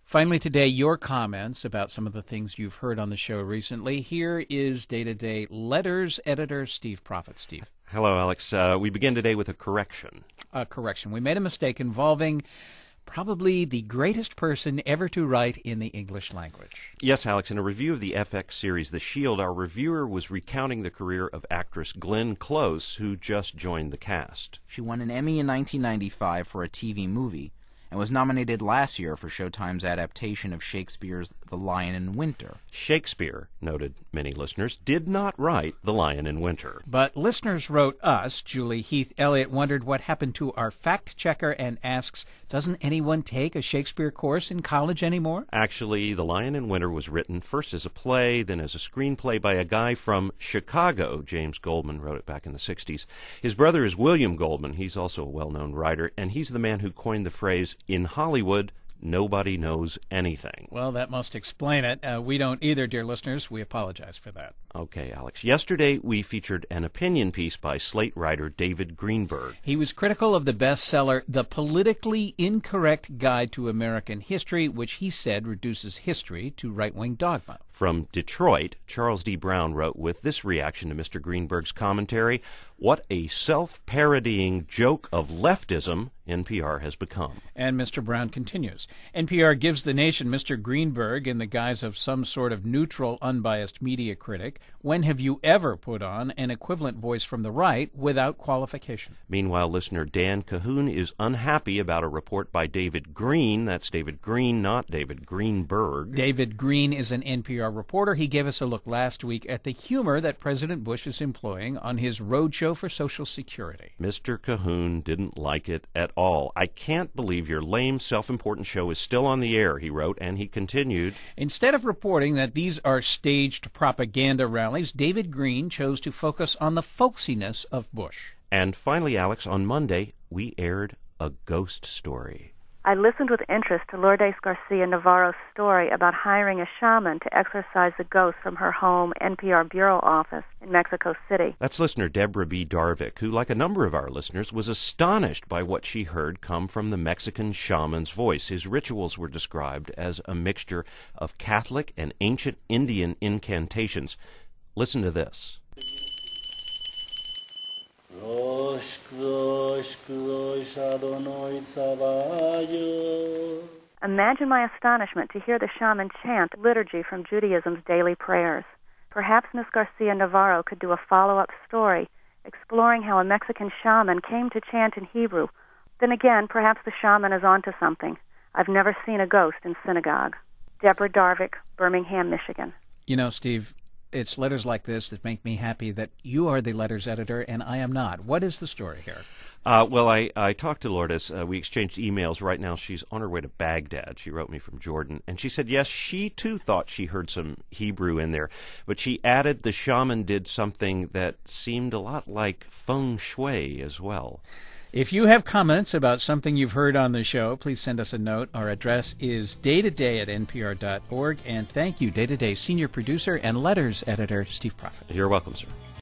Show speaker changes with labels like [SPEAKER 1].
[SPEAKER 1] Finally today, your comments about some of the things you've heard on the show recently. Here is Day-to-Day Letters editor Steve Prophet. Steve.
[SPEAKER 2] Hello, Alex. We begin today with a correction.
[SPEAKER 1] We made a mistake involving probably the greatest person ever to write in the English language.
[SPEAKER 2] Yes, Alex. In a review of the FX series The Shield, our reviewer was recounting the career of actress Glenn Close, who just joined the cast.
[SPEAKER 3] She won an Emmy in 1995 for a TV movie, and was nominated last year for Showtime's adaptation of Shakespeare's The Lion in Winter.
[SPEAKER 2] Shakespeare, noted many listeners, did not write The Lion in Winter.
[SPEAKER 1] But listeners wrote us. Julie Heath Elliott wondered what happened to our fact-checker and asks, doesn't anyone take a Shakespeare course in college anymore?
[SPEAKER 2] Actually, The Lion in Winter was written first as a play, then as a screenplay by a guy from Chicago. James Goldman wrote it back in the 60s. His brother is William Goldman. He's also a well-known writer, and he's the man who coined the phrase, "In Hollywood, nobody knows anything."
[SPEAKER 1] Well, that must explain it. We don't either, dear listeners. We apologize for that.
[SPEAKER 2] Okay, Alex. Yesterday, we featured an opinion piece by Slate writer David Greenberg.
[SPEAKER 1] He was critical of the bestseller, The Politically Incorrect Guide to American History, which he said reduces history to right-wing dogma.
[SPEAKER 2] From Detroit, Charles D. Brown wrote with this reaction to Mr. Greenberg's commentary, "What a self-parodying joke of leftism NPR has become."
[SPEAKER 1] And Mr. Brown continues, NPR gives the nation Mr. Greenberg in the guise of some sort of neutral, unbiased media critic. When have you ever put on an equivalent voice from the right without qualification?
[SPEAKER 2] Meanwhile, listener Dan Cahoon is unhappy about a report by David Green. That's David Green, not David Greenberg.
[SPEAKER 1] David Green is an NPR reporter. He gave us a look last week at the humor that President Bush is employing on his roadshow for Social Security.
[SPEAKER 2] Mr. Cahoon didn't like it at all. "I can't believe your lame, self-important show is still on the air," he wrote, and he continued,
[SPEAKER 1] Instead of reporting that these are staged propaganda rallies, David Green chose to focus on the folksiness of Bush.
[SPEAKER 2] And finally, Alex, on Monday, we aired a ghost story.
[SPEAKER 4] I listened with interest to Lourdes Garcia Navarro's story about hiring a shaman to exorcise the ghost from her home NPR bureau office in Mexico City.
[SPEAKER 2] That's listener Deborah B. Darvik, who, like a number of our listeners, was astonished by what she heard come from the Mexican shaman's voice. His rituals were described as a mixture of Catholic and ancient Indian incantations. Listen to this.
[SPEAKER 4] Imagine my astonishment to hear the shaman chant liturgy from Judaism's daily prayers. Perhaps Miss Garcia Navarro could do a follow-up story exploring how a Mexican shaman came to chant in Hebrew. Then again, perhaps the shaman is onto something. I've never seen a ghost in synagogue. Deborah Darvik, Birmingham, Michigan.
[SPEAKER 1] You know, Steve, it's letters like this that make me happy that you are the letters editor and I am not. What is the story here?
[SPEAKER 2] Well, I talked to Lourdes. We exchanged emails. Right now she's on her way to Baghdad. She wrote me from Jordan. And she said, yes, she too thought she heard some Hebrew in there. But she added the shaman did something that seemed a lot like feng shui as well.
[SPEAKER 1] If you have comments about something you've heard on the show, please send us a note. Our address is daytoday@npr.org. And thank you, Day-to-Day senior producer and letters editor Steve Prophet.
[SPEAKER 2] You're welcome, sir.